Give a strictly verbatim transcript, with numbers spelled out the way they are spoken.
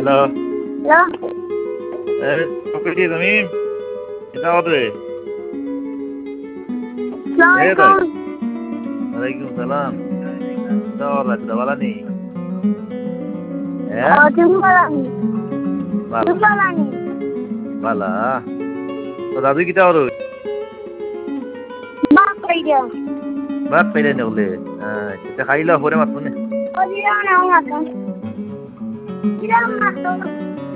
hello hello কইছি তুমি এটা হবে সালামালাইকুম ওয়ালাইকুম সালাম দাওয়ার রাখতে বলা নি ও তুমি বলানি তুমি বলানি বালা তো দাদু কিটা ওর বাপ কইরা ভাত পাইলে না বলে এটা খাইলা পরে মাত শুনে ও দিরা না মাতো দিরা মাতো